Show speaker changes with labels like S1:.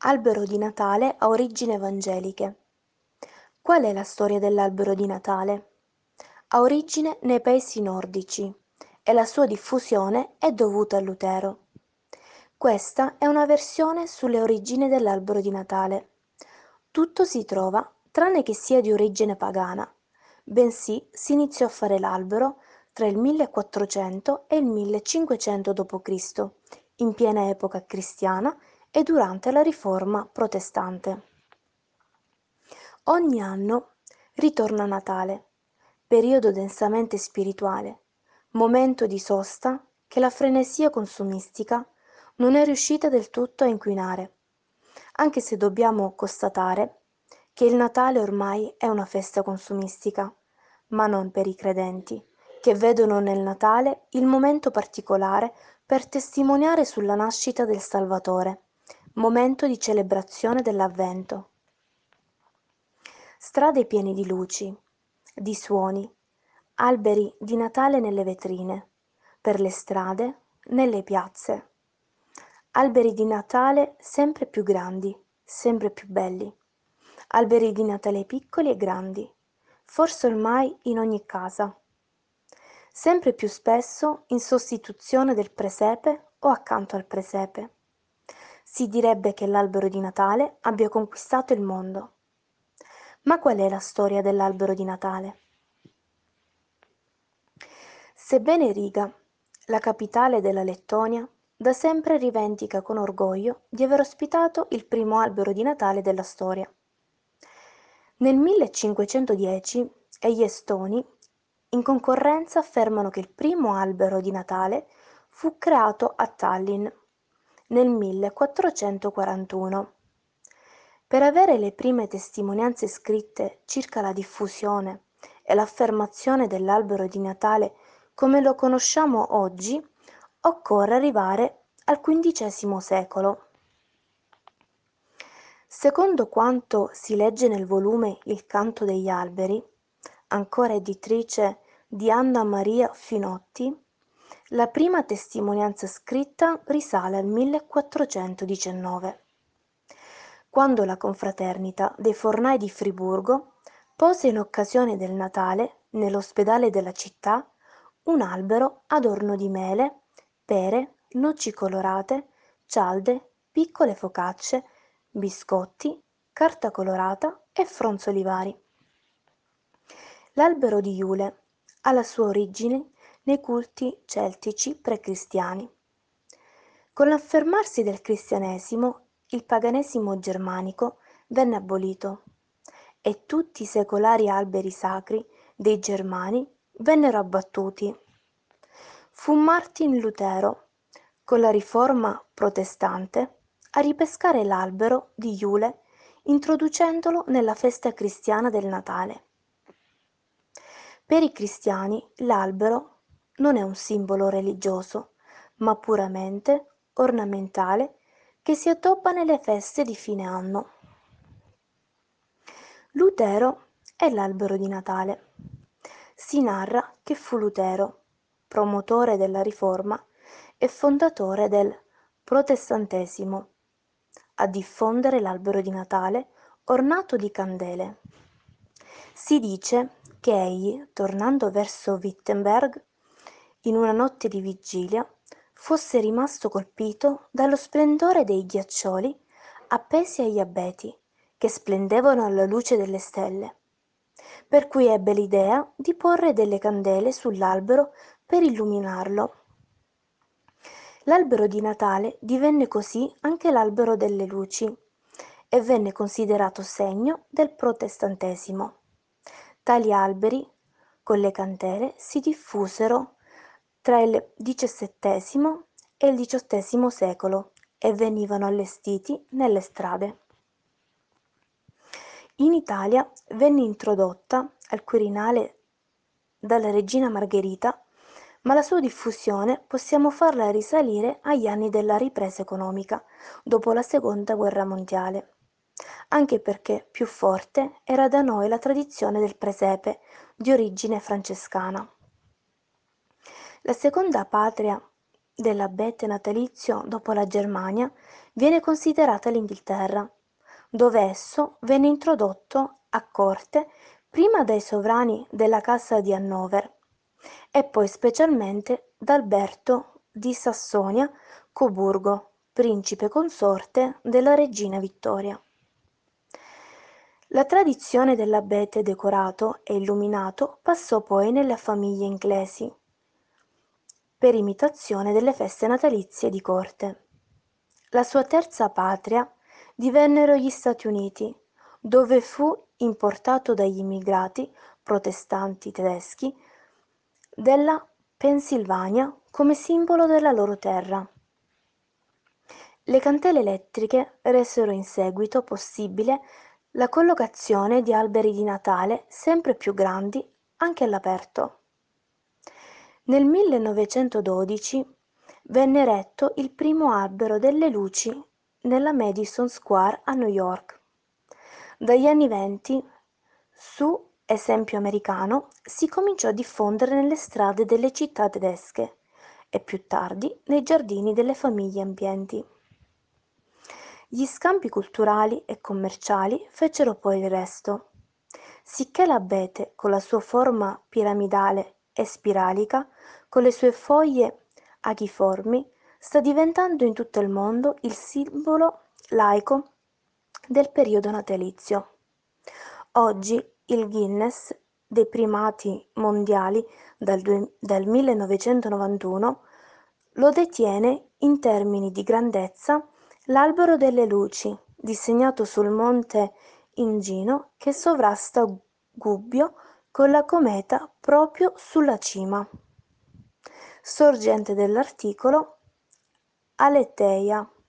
S1: Albero di Natale ha origini evangeliche. Qual è la storia dell'albero di Natale? Ha origine nei paesi nordici e la sua diffusione è dovuta a Lutero. Questa è una versione sulle origini dell'albero di Natale. Tutto si trova tranne che sia di origine pagana, bensì si iniziò a fare l'albero tra il 1400 e il 1500 d.C., in piena epoca cristiana e durante la Riforma protestante. Ogni anno ritorna Natale, periodo densamente spirituale, momento di sosta che la frenesia consumistica non è riuscita del tutto a inquinare, anche se dobbiamo constatare che il Natale ormai è una festa consumistica, ma non per i credenti, che vedono nel Natale il momento particolare per testimoniare sulla nascita del Salvatore, momento di celebrazione dell'Avvento. Strade piene di luci, di suoni, alberi di Natale nelle vetrine, per le strade, nelle piazze. Alberi di Natale sempre più grandi, sempre più belli. Alberi di Natale piccoli e grandi, forse ormai in ogni casa. Sempre più spesso in sostituzione del presepe o accanto al presepe. Si direbbe che l'albero di Natale abbia conquistato il mondo. Ma qual è la storia dell'albero di Natale? Sebbene Riga, la capitale della Lettonia, da sempre rivendica con orgoglio di aver ospitato il primo albero di Natale della storia. Nel 1510 gli estoni in concorrenza affermano che il primo albero di Natale fu creato a Tallinn nel 1441. Per avere le prime testimonianze scritte circa la diffusione e l'affermazione dell'albero di Natale come lo conosciamo oggi, occorre arrivare al XV secolo. Secondo quanto si legge nel volume Il canto degli alberi, ancora editrice di Anna Maria Finotti, la prima testimonianza scritta risale al 1419, quando la confraternita dei Fornai di Friburgo pose in occasione del Natale, nell'ospedale della città, un albero adorno di mele, pere, noci colorate, cialde, piccole focacce, biscotti, carta colorata e fronzoli vari. L'albero di Iule ha la sua origine nei culti celtici pre-cristiani. Con l'affermarsi del cristianesimo, il paganesimo germanico venne abolito e tutti i secolari alberi sacri dei Germani vennero abbattuti. Fu Martin Lutero, con la riforma protestante, a ripescare l'albero di Iule introducendolo nella festa cristiana del Natale. Per i cristiani l'albero non è un simbolo religioso, ma puramente ornamentale che si addobba nelle feste di fine anno. Lutero è l'albero di Natale. Si narra che fu Lutero, promotore della Riforma e fondatore del Protestantesimo, a diffondere l'albero di Natale ornato di candele. Si dice che egli, tornando verso Wittenberg, in una notte di vigilia, fosse rimasto colpito dallo splendore dei ghiaccioli appesi agli abeti, che splendevano alla luce delle stelle, per cui ebbe l'idea di porre delle candele sull'albero per illuminarlo. L'albero di Natale divenne così anche l'albero delle luci e venne considerato segno del protestantesimo. Tali alberi, con le candele, si diffusero tra il XVII e il XVIII secolo e venivano allestiti nelle strade. In Italia venne introdotta al Quirinale dalla regina Margherita, ma la sua diffusione possiamo farla risalire agli anni della ripresa economica, dopo la Seconda Guerra Mondiale, anche perché più forte era da noi la tradizione del presepe, di origine francescana. La seconda patria dell'abete natalizio dopo la Germania viene considerata l'Inghilterra, dove esso venne introdotto a corte prima dai sovrani della Casa di Hannover e poi specialmente da Alberto di Sassonia-Coburgo, principe consorte della regina Vittoria. La tradizione dell'abete decorato e illuminato passò poi nelle famiglie inglesi, per imitazione delle feste natalizie di corte. La sua terza patria divennero gli Stati Uniti, dove fu importato dagli immigrati protestanti tedeschi della Pennsylvania come simbolo della loro terra. Le candele elettriche resero in seguito possibile la collocazione di alberi di Natale sempre più grandi anche all'aperto. Nel 1912 venne eretto il primo albero delle luci nella Madison Square a New York. Dagli anni '20, su esempio americano, si cominciò a diffondere nelle strade delle città tedesche e più tardi nei giardini delle famiglie ambienti. Gli scambi culturali e commerciali fecero poi il resto, sicché l'abete, con la sua forma piramidale e spiralica, con le sue foglie achiformi, sta diventando in tutto il mondo il simbolo laico del periodo natalizio. Oggi il Guinness dei primati mondiali dal 1991 lo detiene in termini di grandezza l'albero delle luci, disegnato sul monte Ingino che sovrasta Gubbio con la cometa proprio sulla cima. Sorgente dell'articolo Aletheia.